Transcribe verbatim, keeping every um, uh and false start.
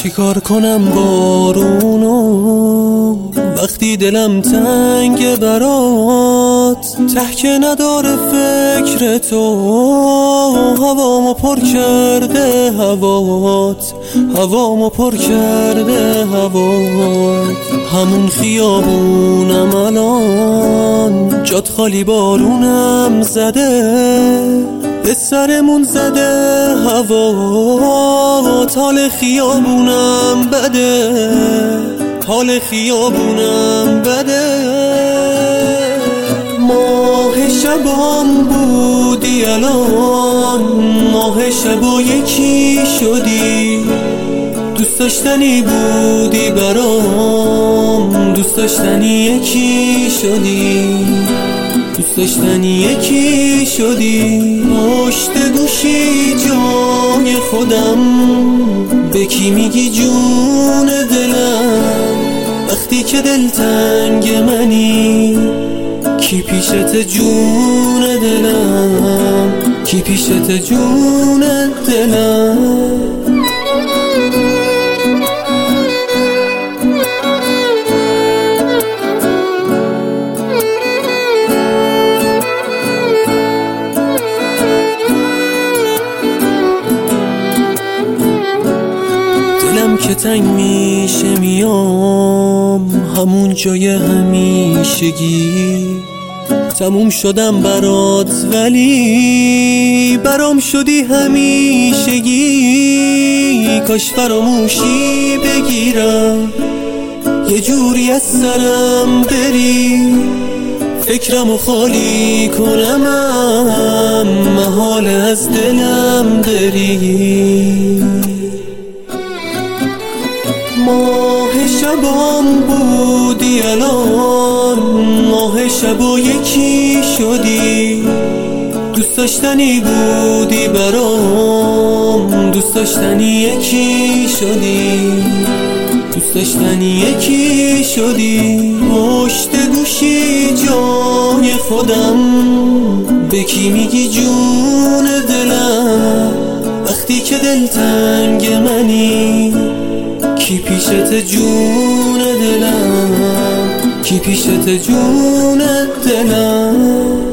چیکار کنم بارونو وقتی دلم تنگ برات، ته که نداره فکر تو، هوامو پر کرده هوات، هوامو پر کرده هوات. همون خیابونم الان جات خالی بارونم زده، به سرمون زده هوات. حال خیابونم بده، حال خیابونم بده. ماه شبام بودی الان ماه شبا یکی شدی، دوست داشتنی بودی برام، دوست داشتنی یکی شدی، دوست داشتنی یکی شدی. پشت گوشی جای خودم به کی میگی جون دلم، وقتی که دلتنگ منی کی پیشت جون دلم، کی پیشت جون دلم. که تنگ میشه میام همون جای همیشگی، تموم شدم برات ولی برام شدی همیشگی. کاش فراموشی بگیرم یه جوری از سرم بری، فکرمو خالی کنم محال از دلم بری. ماه شبام بودی الان ماه شبا یکی شدی، دوست داشتنی بودی برام، دوست داشتنی یکی شدی، دوست داشتنی یکی شدی. پشت گوشی جای خودم به کی میگی جون دلم، وقتی که دلتنگ منی کی پیشت جون دلم، کی پیشت جون دلم.